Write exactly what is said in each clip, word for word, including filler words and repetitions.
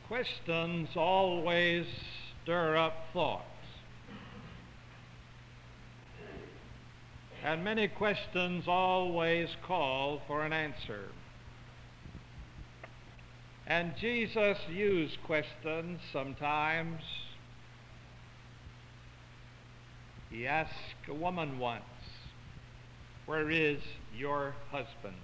Questions always stir up thoughts, and many questions always call for an answer. And Jesus used questions sometimes. He asked a woman once, "Where is your husband?"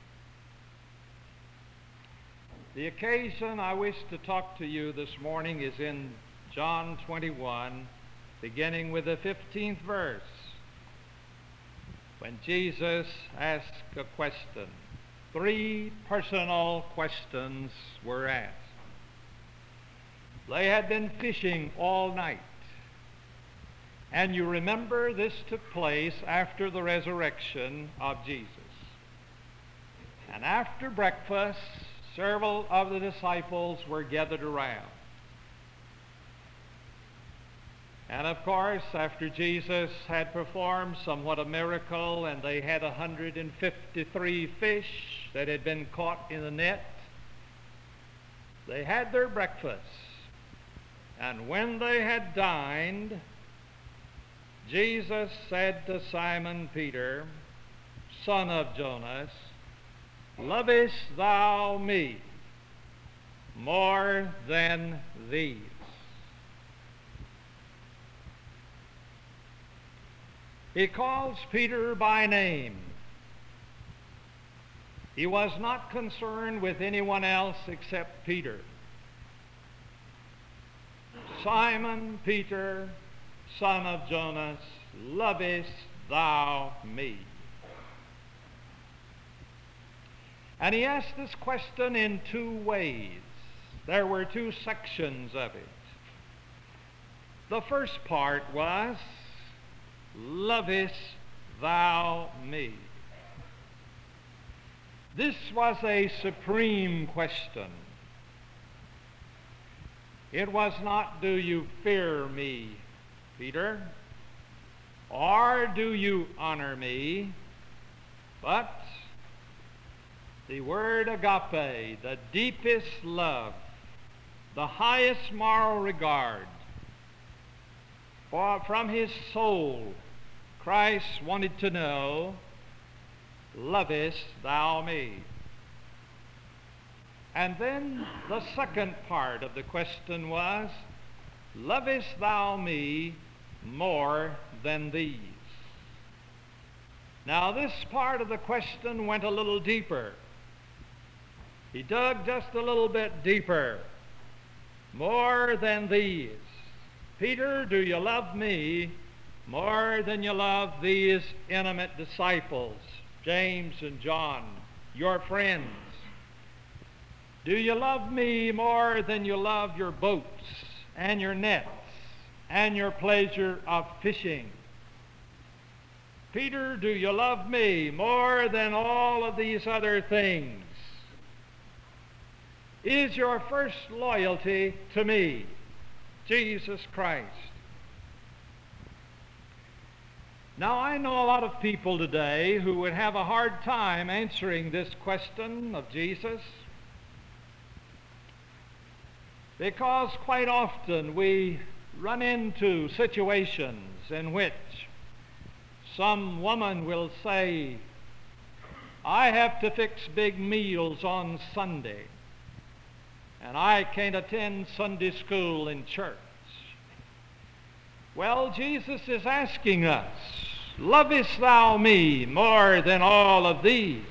The occasion I wish to talk to you this morning is in John twenty-one, beginning with the fifteenth verse, when Jesus asked a question. Three personal questions were asked. They had been fishing all night. And you remember this took place after the resurrection of Jesus. And after breakfast, several of the disciples were gathered around. And of course, after Jesus had performed somewhat a miracle, and they had one hundred fifty-three fish that had been caught in the net, they had their breakfast. And when they had dined, Jesus said to Simon Peter, "Son of Jonas, lovest thou me more than these?" He calls Peter by name. He was not concerned with anyone else except Peter. "Simon Peter, son of Jonas, lovest thou me?" And he asked this question in two ways. There were two sections of it. The first part was, "Lovest thou me?" This was a supreme question. It was not, "Do you fear me, Peter?" or "Do you honor me?" but the word agape, the deepest love, the highest moral regard. For from his soul, Christ wanted to know, "Lovest thou me?" And then the second part of the question was, "Lovest thou me more than these?" Now this part of the question went a little deeper. He dug just a little bit deeper. More than these. "Peter, do you love me more than you love these intimate disciples, James and John, your friends? Do you love me more than you love your boats and your nets and your pleasure of fishing? Peter, do you love me more than all of these other things? Is your first loyalty to me, Jesus Christ?" Now, I know a lot of people today who would have a hard time answering this question of Jesus, because quite often we run into situations in which some woman will say, "I have to fix big meals on Sunday, and I can't attend Sunday school in church." Well, Jesus is asking us, "Lovest thou me more than all of these?"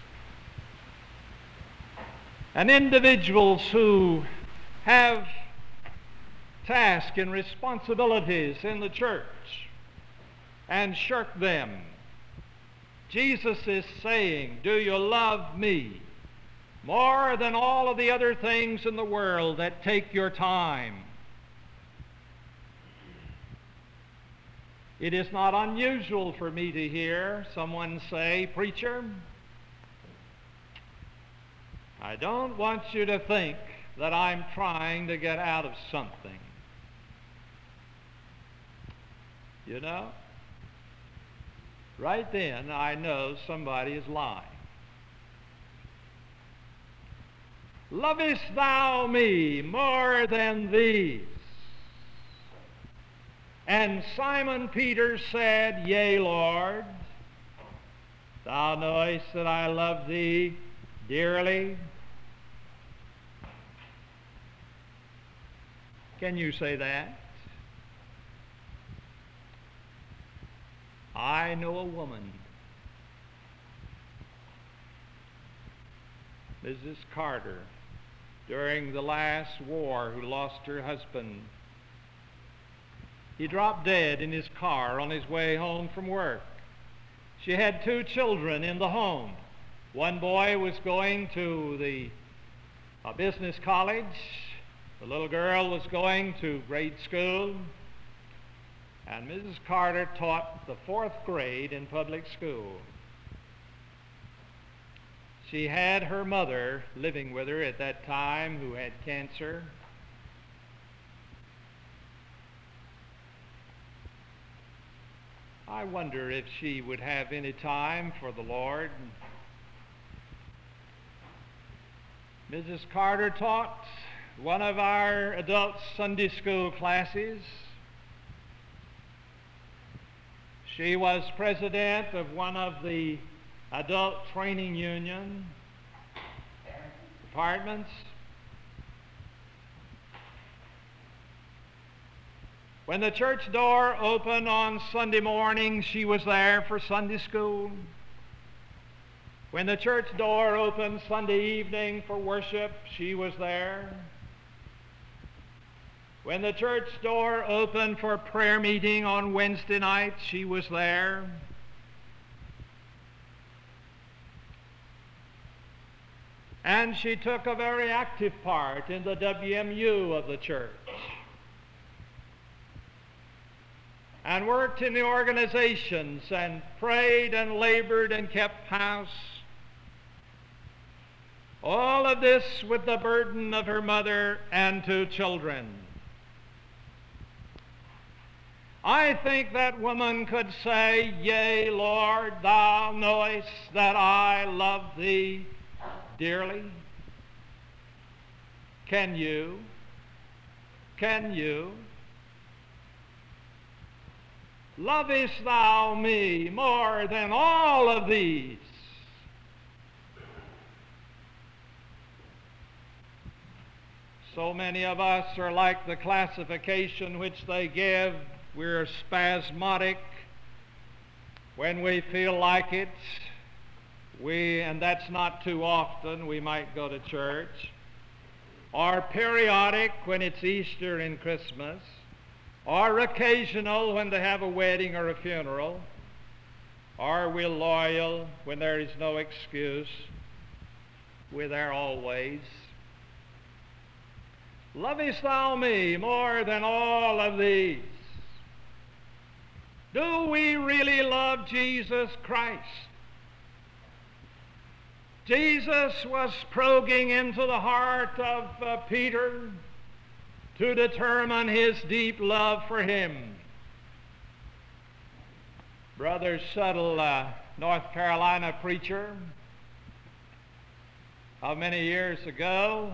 And individuals who have tasks and responsibilities in the church and shirk them, Jesus is saying, "Do you love me more than all of the other things in the world that take your time?" It is not unusual for me to hear someone say, "Preacher, I don't want you to think that I'm trying to get out of something." You know, right then I know somebody is lying. Lovest thou me more than these? And Simon Peter said, Yea, Lord, thou knowest that I love thee dearly. Can you say that? I know a woman, Missus Carter, during the last war, who lost her husband. He dropped dead in his car on his way home from work. She had two children in the home. One boy was going to the uh, business college. The little girl was going to grade school. And Missus Carter taught the fourth grade in public school. She had her mother living with her at that time who had cancer. I wonder if she would have any time for the Lord. Missus Carter taught one of our adult Sunday school classes. She was president of one of the adult training union departments. When the church door opened on Sunday morning, she was there for Sunday school. When the church door opened Sunday evening for worship, she was there. When the church door opened for prayer meeting on Wednesday night, she was there. And she took a very active part in the W M U of the church, and worked in the organizations and prayed and labored and kept house. All of this with the burden of her mother and two children. I think that woman could say, Yea, Lord, thou knowest that I love thee dearly. Can you? Can you? Lovest thou me more than all of these? So many of us are like the classification which they give. We're spasmodic when we feel like it. We, and that's not too often, we might go to church. Or periodic when it's Easter and Christmas. Or occasional when they have a wedding or a funeral. Or we're loyal when there is no excuse. We're there always. Lovest thou me more than all of these? Do we really love Jesus Christ? Jesus was probing into the heart of uh, Peter to determine his deep love for him. Brother Suttle, uh, North Carolina preacher of many years ago,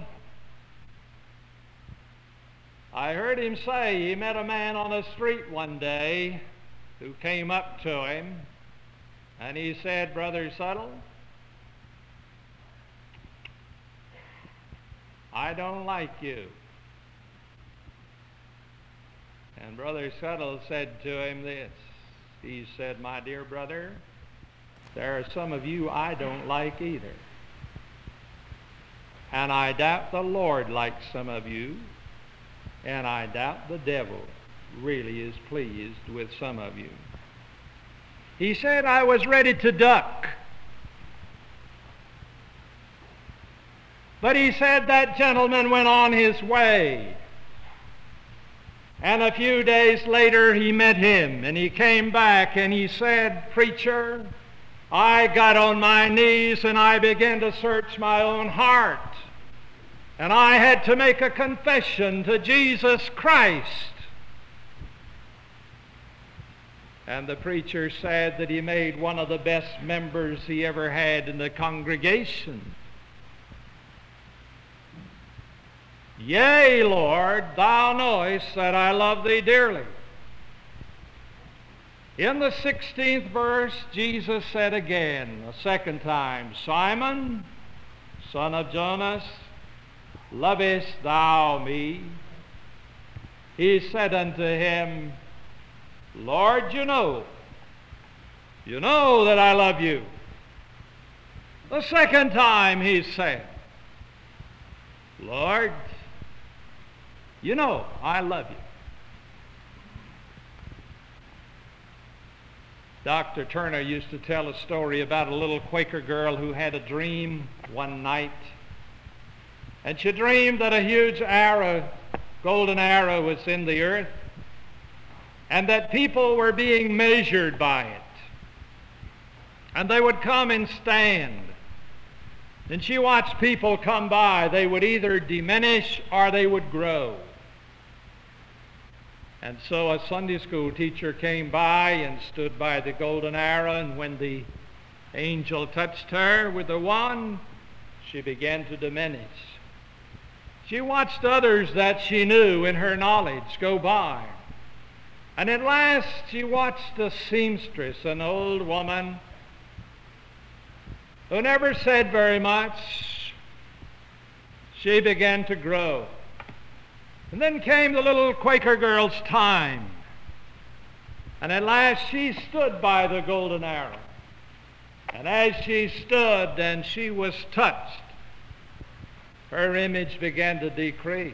I heard him say he met a man on the street one day who came up to him, and he said, Brother Suttle, I don't like you. And Brother Suttle said to him this. He said, my dear brother, there are some of you I don't like either. And I doubt the Lord likes some of you. And I doubt the devil really is pleased with some of you. He said, I was ready to duck. But he said that gentleman went on his way. And a few days later he met him, and he came back and he said, Preacher, I got on my knees and I began to search my own heart. And I had to make a confession to Jesus Christ. And the preacher said that he made one of the best members he ever had in the congregation. Yea, Lord, thou knowest that I love thee dearly. In the sixteenth verse, Jesus said again, a second time, Simon, son of Jonas, lovest thou me? He said unto him, Lord, you know, you know that I love you. The second time he said, Lord, you know I love you. Doctor Turner used to tell a story about a little Quaker girl who had a dream one night. And she dreamed that a huge arrow, golden arrow, was in the earth, and that people were being measured by it. And they would come and stand. And she watched people come by. They would either diminish or they would grow. And so a Sunday school teacher came by and stood by the golden arrow, and when the angel touched her with the wand, she began to diminish. She watched others that she knew in her knowledge go by. And at last she watched a seamstress, an old woman, who never said very much. She began to grow. And then came the little Quaker girl's time. And at last she stood by the golden arrow. And as she stood and she was touched, her image began to decrease.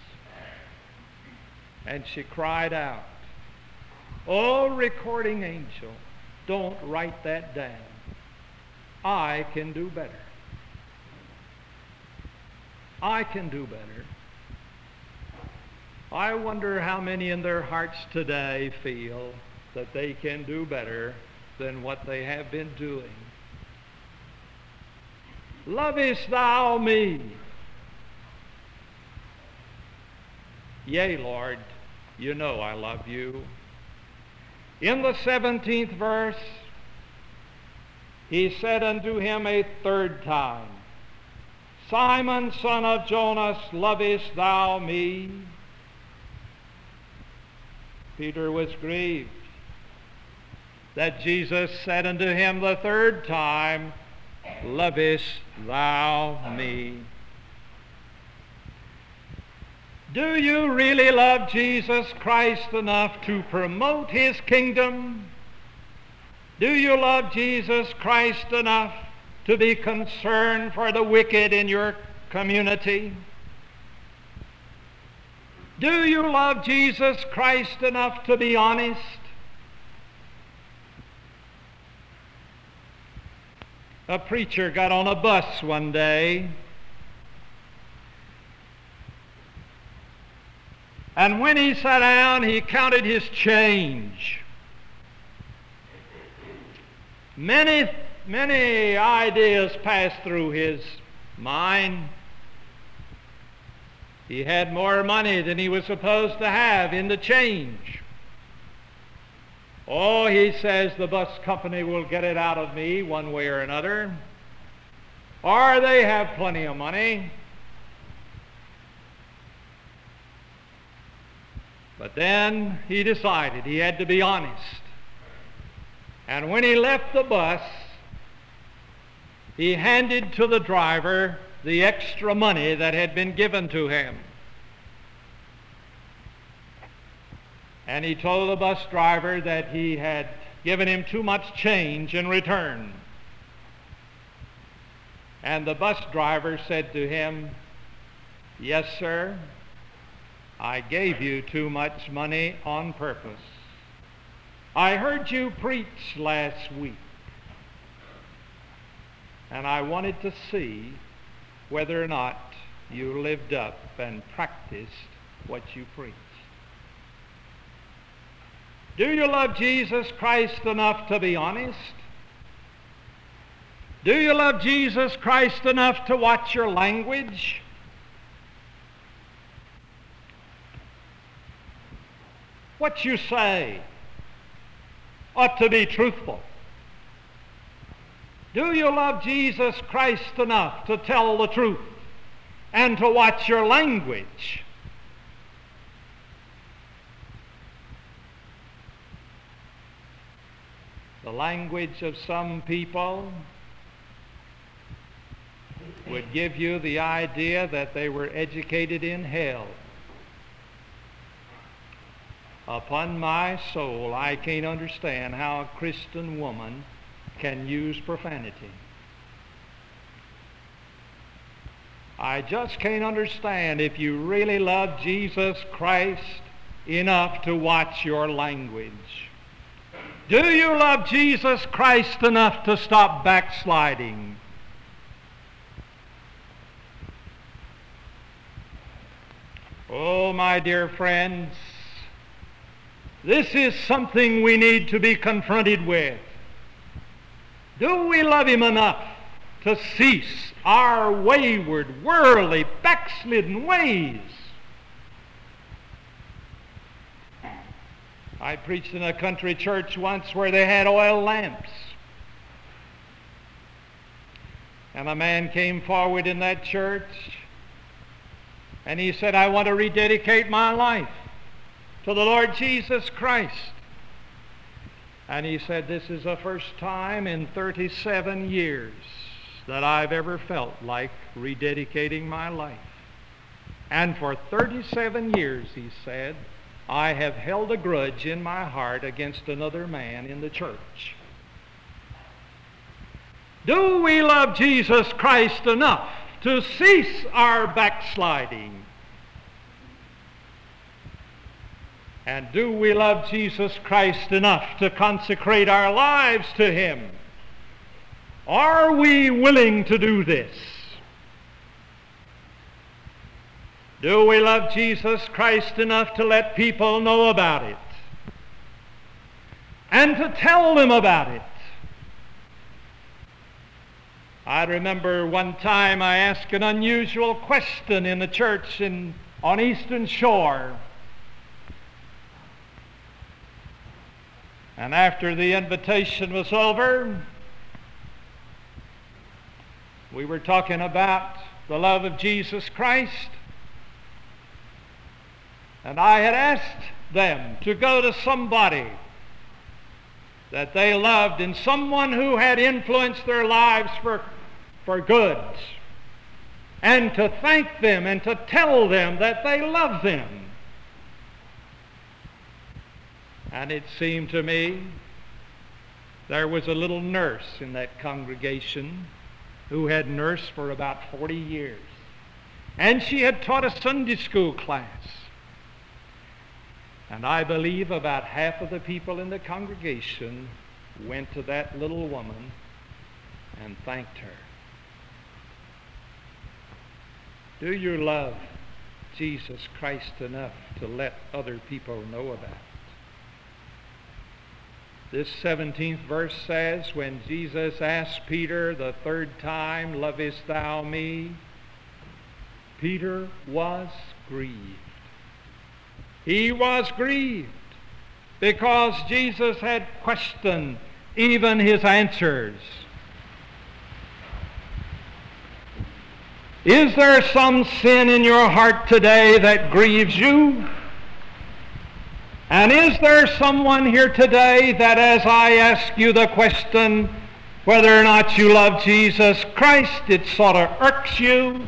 And she cried out, Oh, recording angel, don't write that down. I can do better. I can do better. I wonder how many in their hearts today feel that they can do better than what they have been doing. Lovest thou me? Yea, Lord, you know I love you. In the seventeenth verse, he said unto him a third time, Simon, son of Jonas, lovest thou me? Peter was grieved that Jesus said unto him the third time, Lovest thou me? Do you really love Jesus Christ enough to promote his kingdom? Do you love Jesus Christ enough to be concerned for the wicked in your community? Do you love Jesus Christ enough to be honest? A preacher got on a bus one day, and when he sat down, he counted his change. Many, many ideas passed through his mind. He had more money than he was supposed to have in the change. Oh, he says, the bus company will get it out of me one way or another. Or they have plenty of money. But then he decided he had to be honest. And when he left the bus, he handed to the driver the extra money that had been given to him. And he told the bus driver that he had given him too much change in return. And the bus driver said to him, Yes, sir, I gave you too much money on purpose. I heard you preach last week, and I wanted to see whether or not you lived up and practiced what you preached. Do you love Jesus Christ enough to be honest? Do you love Jesus Christ enough to watch your language? What you say ought to be truthful. Do you love Jesus Christ enough to tell the truth and to watch your language. The language of some people would give you the idea that they were educated in hell. Upon my soul, I can't understand how a Christian woman can use profanity. I just can't understand if you really love Jesus Christ enough to watch your language. Do you love Jesus Christ enough to stop backsliding? Oh, my dear friends, this is something we need to be confronted with. Do we love Him enough to cease our wayward, worldly, backslidden ways? I preached in a country church once where they had oil lamps. And a man came forward in that church and he said, I want to rededicate my life to the Lord Jesus Christ. And he said, this is the first time in thirty-seven years that I've ever felt like rededicating my life. And for thirty-seven years, he said, I have held a grudge in my heart against another man in the church. Do we love Jesus Christ enough to cease our backsliding? And do we love Jesus Christ enough to consecrate our lives to Him? Are we willing to do this? Do we love Jesus Christ enough to let people know about it and to tell them about it? I remember one time I asked an unusual question in the church in, on Eastern Shore. And after the invitation was over, we were talking about the love of Jesus Christ. And I had asked them to go to somebody that they loved and someone who had influenced their lives for, for good, and to thank them and to tell them that they love them. And it seemed to me there was a little nurse in that congregation who had nursed for about forty years. And she had taught a Sunday school class. And I believe about half of the people in the congregation went to that little woman and thanked her. Do you love Jesus Christ enough to let other people know about it? This seventeenth verse says, when Jesus asked Peter the third time, lovest thou me? Peter was grieved. He was grieved because Jesus had questioned even his answers. Is there some sin in your heart today that grieves you? And is there someone here today that as I ask you the question whether or not you love Jesus Christ, it sort of irks you?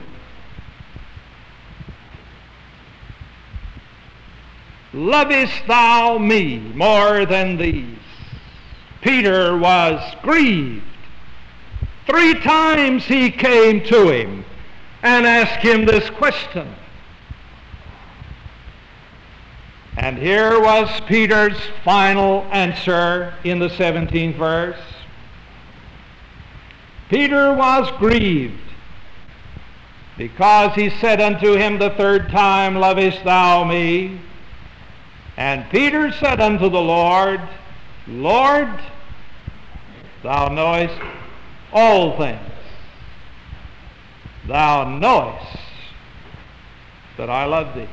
Lovest thou me more than these? Peter was grieved. Three times he came to him and asked him this question. And here was Peter's final answer in the seventeenth verse. Peter was grieved because he said unto him the third time, lovest thou me? And Peter said unto the Lord, Lord, thou knowest all things. Thou knowest that I love thee.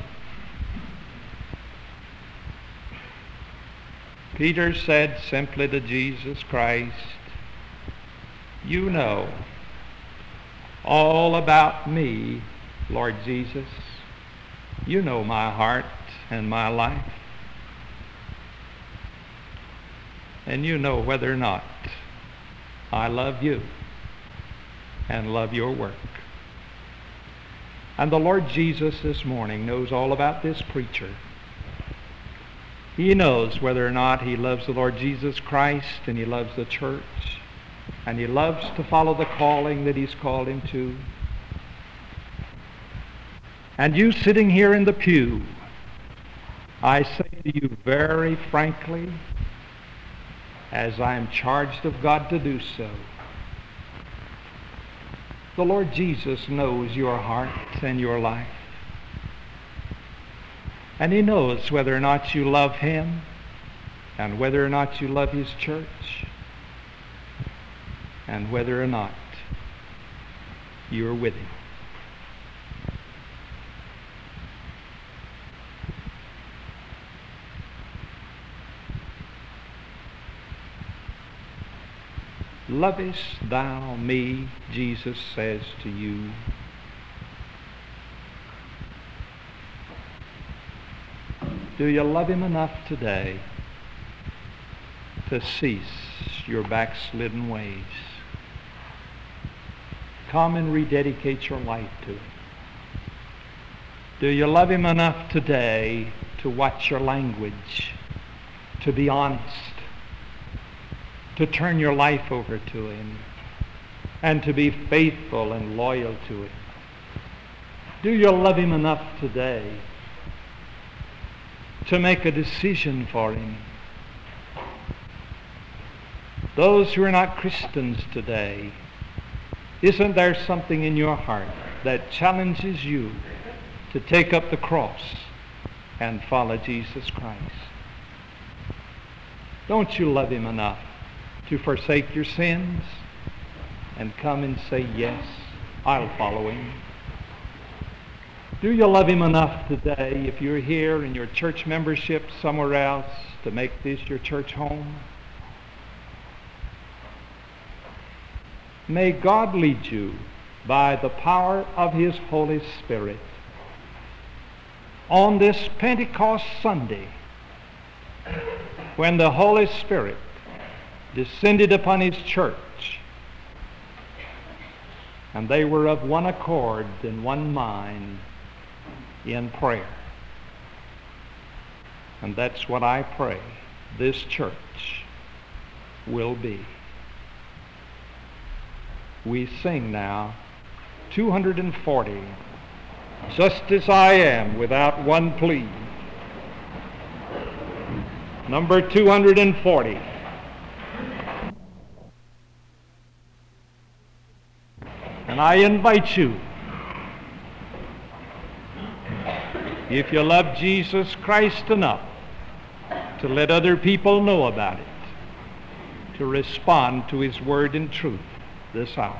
Peter said simply to Jesus Christ, you know all about me Lord Jesus, you know my heart and my life. And you know whether or not I love you and love your work. And the Lord Jesus this morning knows all about this preacher. He knows whether or not he loves the Lord Jesus Christ, and he loves the church, and he loves to follow the calling that he's called him to. And you sitting here in the pew, I say to you very frankly, as I am charged of God to do so, the Lord Jesus knows your heart and your life. And he knows whether or not you love him and whether or not you love his church and whether or not you are with him. Lovest thou me, Jesus says to you. Do you love him enough today to cease your backslidden ways? Come and rededicate your life to him. Do you love him enough today to watch your language, to be honest, to turn your life over to him, and to be faithful and loyal to him? Do you love him enough today to make a decision for him? Those who are not Christians today, isn't there something in your heart that challenges you to take up the cross and follow Jesus Christ? Don't you love him enough to forsake your sins and come and say, yes, I'll follow him? Do you love him enough today, if you're here in your church membership somewhere else, to make this your church home? May God lead you by the power of his Holy Spirit on this Pentecost Sunday, when the Holy Spirit descended upon his church, and they were of one accord and one mind in prayer. And that's what I pray this church will be. We sing now two hundred forty, Just As I Am, without one plea. Number two hundred forty. And I invite you, if you love Jesus Christ enough to let other people know about it, to respond to his word in truth this hour.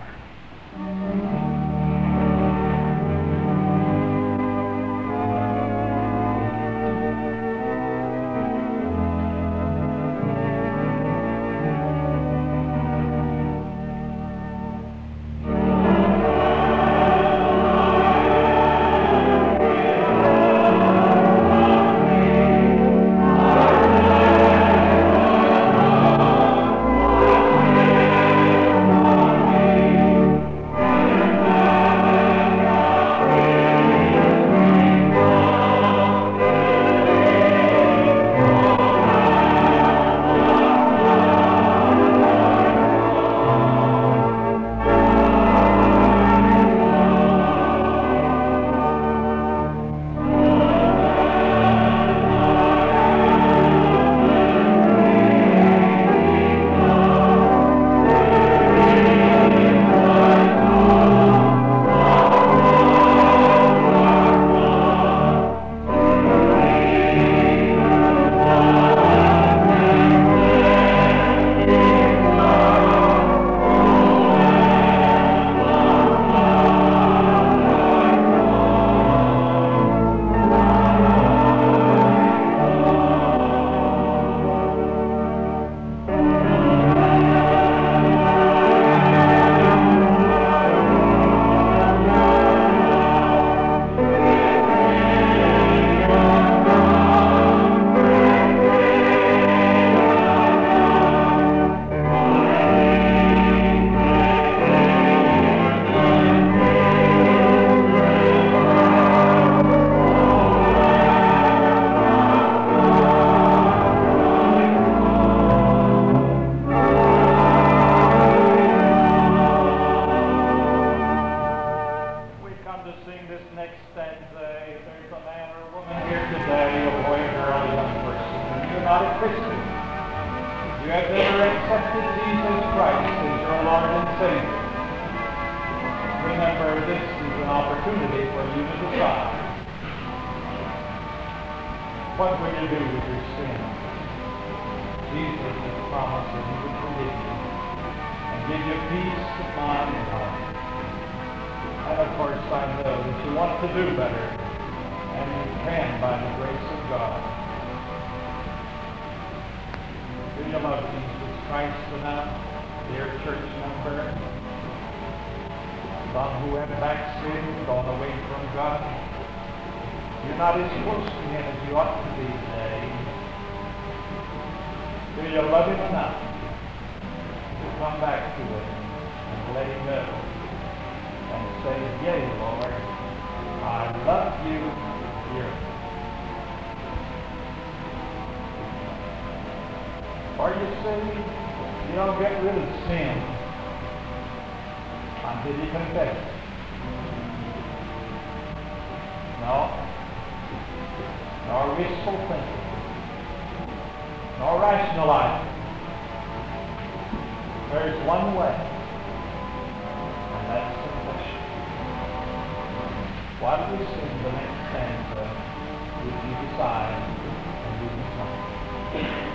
come to sing this next stanza, if there's a man or a woman here today, a boy or girl, a young person, and you're not a Christian, you have never accepted Jesus Christ as your Lord and Savior, remember this is an opportunity for you to decide. What will you do with your sin? Jesus has promised that he will forgive you and give you peace of mind and heart. And of course, I know that you want to do better, and you can by the grace of God. Do you love Jesus Christ enough, dear church member? Some who have backslidden, gone away from God. You're not as close to him as you ought to be today. Do you love him enough to come back to him and let him know? And say, yea, Lord, I love you dearly. Or you say, you don't get rid of sin until you confess it. No. Nor wishful thinking. Nor rationalizing. There's one way, and that's confession. Why do we sing the next stanza? Would you decide and do the song?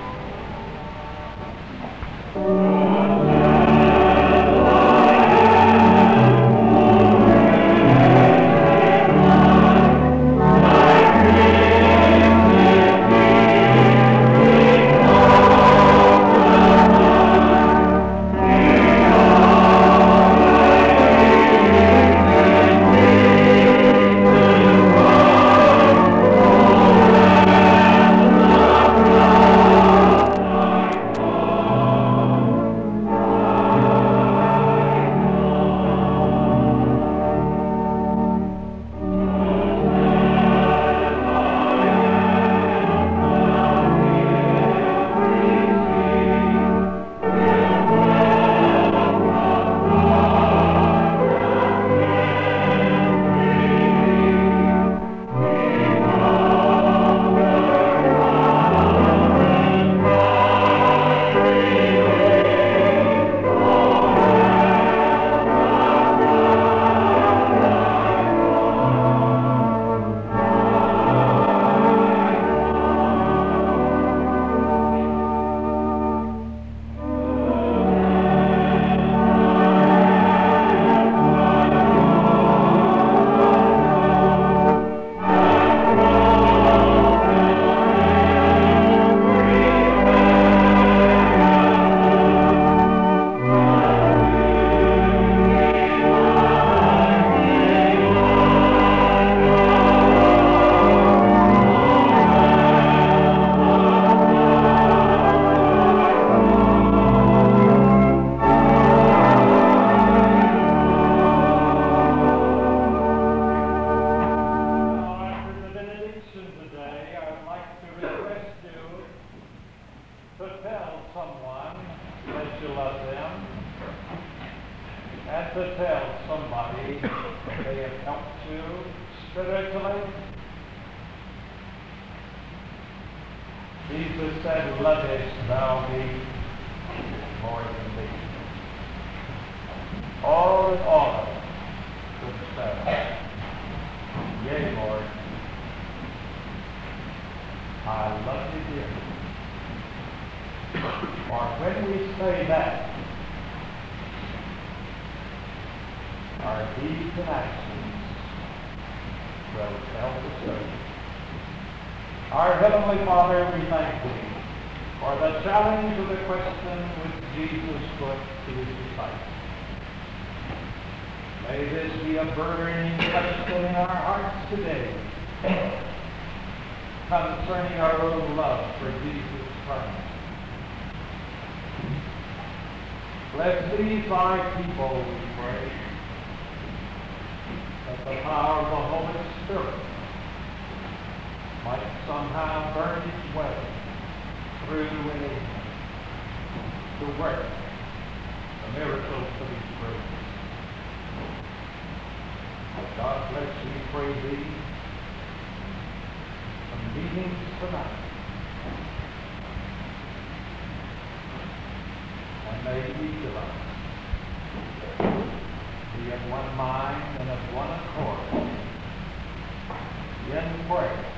Jesus said, lovest thou me more than thee? All in all couldst thou. Yea, Lord, I love thee dearly. For when we say that, our deeds and actions will tell the story. Our Heavenly Father, we thank Thee for the challenge of the question which Jesus put to His disciples. May this be a burning question in our hearts today concerning our own love for Jesus Christ. Bless these Thy people, we pray, that the power of the Holy Spirit might somehow burn its way through and in to work the miracles of His grace. God bless me, pray thee, some meetings tonight. And may each of us be of one mind and of one accord in prayer.